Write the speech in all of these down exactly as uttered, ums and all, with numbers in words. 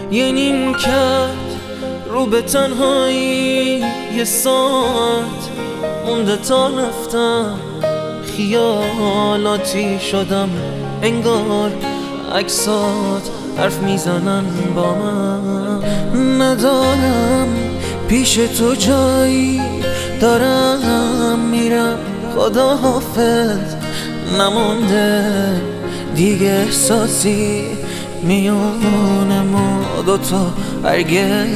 یه نیم کرد رو به تنهایی، یه ساعت مونده تا رفتم، خیالاتی شدم انگار عکسات حرف میزنن با من. ندارم پیش تو جایی، دارم میرم خدا حافظ، نمونده دیگه احساسی میون ما دوتا هرگز.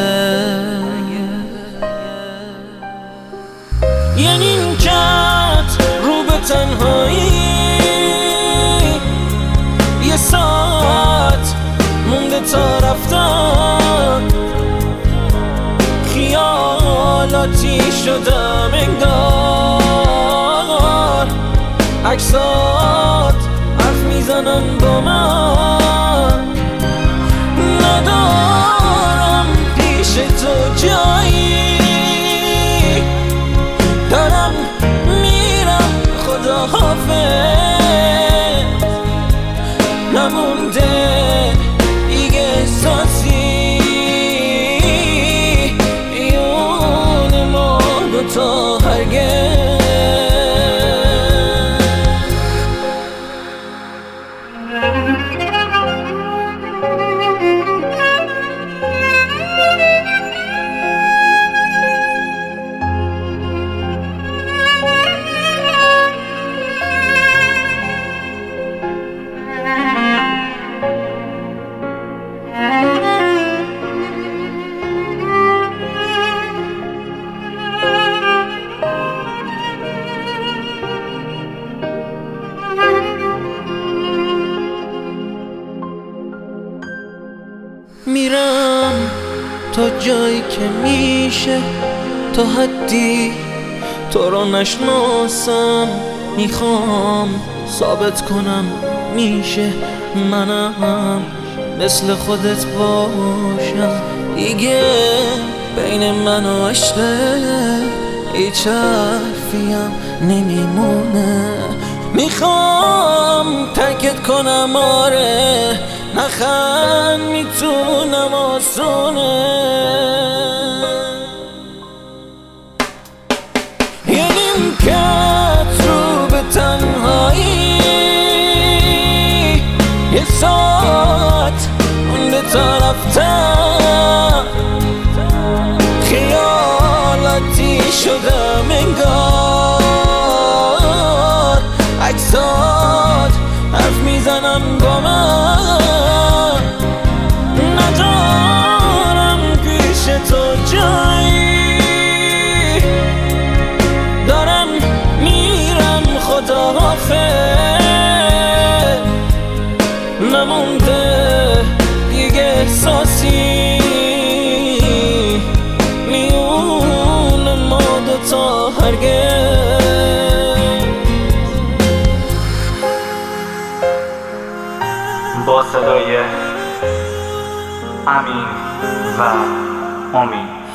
یه نیمکت رو به تنهایی، یه ساعت مونده تا رفتن، خیالاتی شدم انگار عکسات حرف میزنن با من. ندارم پیش تو جایی، دارم میرم خدا حافظ، نمونده دیگه احساسی میون ما دوتا هرگز. میرم تا جایی که میشه، تا حدی تو رو نشناسم، میخوام ثابت کنم میشه منم مثل خودت باشم. دیگه بین من و عشقه هیچ حرفیم نمیمونه، میخوام ترکت کنم آره، نخند میتونم آسونه. یه نیمکت رو به تنهایی، یه ساعت مونده تا رفتم، خیالاتی شدم انگار عکسات حرف میزنن با من. ندارم پیش تو جایی، دارم میرم خدا حافظ، نمونده دیگه احساسی میون ما دوتا هرگز. با صدای امین و امید.